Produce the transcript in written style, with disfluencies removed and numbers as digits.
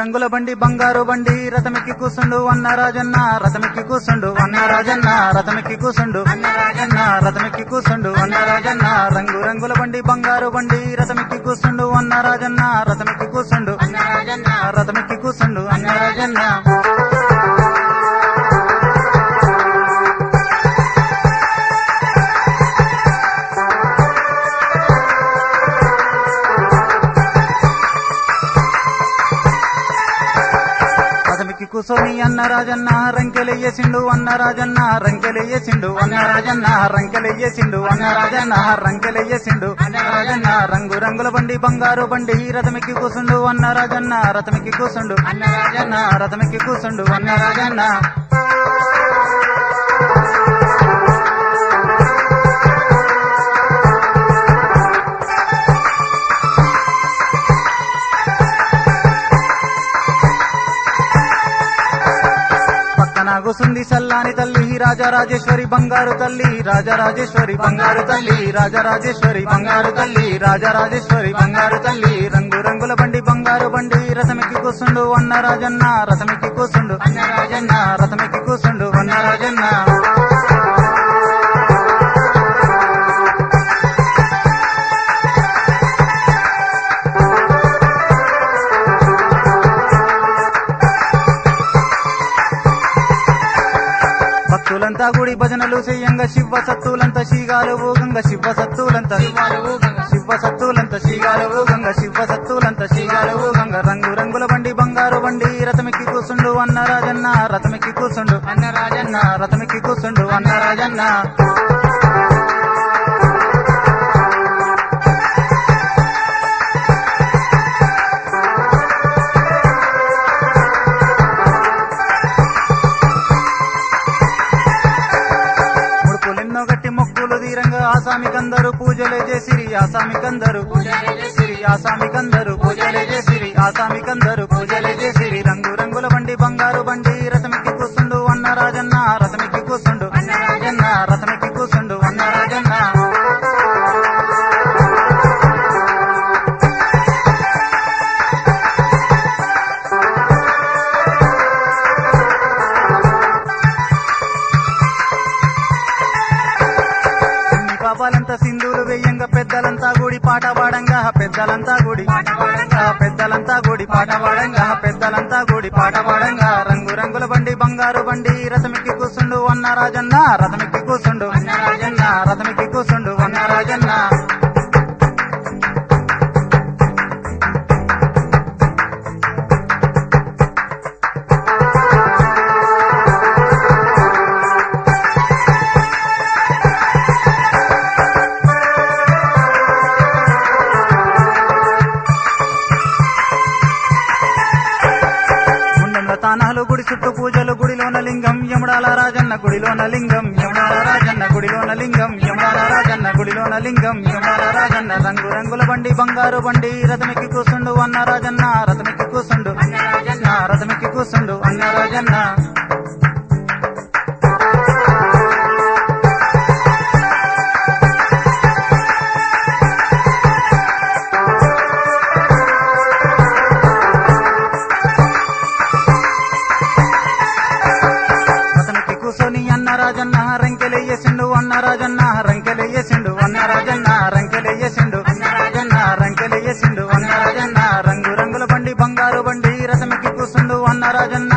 రంగుల బండి బంగారు బండి రథమెక్కి కూసుండు అన్న రాజన్న రథమెక్కి కూసుండు అన్న రాజన్న రథమెక్కి కూసుండు అన్న రాజన్న రథమెక్కి కూసుండు అన్న రాజన్న రంగు రంగుల బండి బంగారు బండి రథమెక్కి కూసుండు అన్న రాజన్న రథమెక్కి కూసుండు అన్న రాజన్న రథమెక్కి కూసుండు అన్న రాజన్న కూసోని అన్న రాజన్న రంకెలయ్యేసిండు అన్న రాజన్న రంకెలయ్యేసిండు అన్న రాజన్న రంకెలయ్యేసిండు అన్న రాజన్న రంకెలయ్యేసిండు అన్న రాజన్న రంగు రంగుల బండి బంగారు బండి రథమెక్కి కూసుండు అన్న రాజన్న రథమెక్కి కూసుండు అన్న రాజన్న రథమెక్కి కూసుండు అన్న రాజన్న కూసుంది సల్లాని తల్లి రాజరాజేశ్వరి బంగారు తల్లి రాజరాజేశ్వరి బంగారు తల్లి రాజరాజేశ్వరి బంగారు తల్లి రాజరాజేశ్వరి బంగారు తల్లి రంగు రంగుల బండి బంగారు బండి రథమెక్కి కూసుండు అన్న రాజన్న రథమెక్కి కూసుండు అన్న రాజన్న రథమెక్కి కూసుండు అన్న రాజన్న భక్తులంతా గుడి భజనలు చెయ్యంగా శివ సత్తులంతా శీగాలు ఊగంగా శివ సత్తులంతా శివ సత్తులంతా శీగాలు ఊగంగా శివ సత్తులంతా శీగాలు ఊగంగా రంగు రంగుల బండి బంగారు బండి రథమెక్కి కూసుండు అన్న రాజన్న రథమెక్కి కూసుండు అన్న రాజన్న రథమెక్కి కూసుండు అన్న రాజన్న ఆసామికందరు పూజలే చేసిరి ఆసామికందరు పూజలే చేసిరి ఆసామికందరు పూజలే చేసిరి ఆసామికందరు పూజలే చేసిరి రంగు రంగుల బండి బంగారు బండి రథమెక్కి కూసుండు అన్న రాజన్న రథమెక్కి కూసుండు అన్న రాజన్న రథమెక్కి కూసుండు అన్న రాజన్న పాపాలంతా సింధులు వెయ్యంగా పెద్దలంతా గుడి పాట పాడంగా పెద్దలంతా గుడి పెద్దలంతా గుడి పాట పాడంగా పెద్దలంతా గుడి పాట పాడంగా రంగు రంగుల బండి బంగారు బండి రథమెక్కి కూసుండు అన్న రాజన్న రథమెక్కి కూసుండు అన్న రాజన్న రథమెక్కి కూసుండు అన్న రాజన్న తానాలు గుడి చుట్టూ పూజలు గుడిలోన లింగం యముడాల రాజన్న గుడిలోన లింగం యముడాల రాజన్న గుడిలోన లింగం యముడాల రాజన్న గుడిలోన లింగం యముడాల రాజన్న రంగు రంగుల బండి బంగారు బండి రథమెక్కి కూసుండు అన్న రాజన్న రథమెక్కి కూసుండు అన్న రాజన్న రథమెక్కి కూసుండు అన్న రాజన్న రాజన్న రంకెలయ్యేసిండు అన్న రాజన్న రంకెలయ్యేసిండు అన్న రాజన్న రంకెలయ్యేసిండు అన్న రాజన్న రంకెలయ్యేసిండు అన్న రాజన్న రంగు రంగుల బండి బంగారు బండి రథమెక్కి కూసుండు అన్న రాజన్న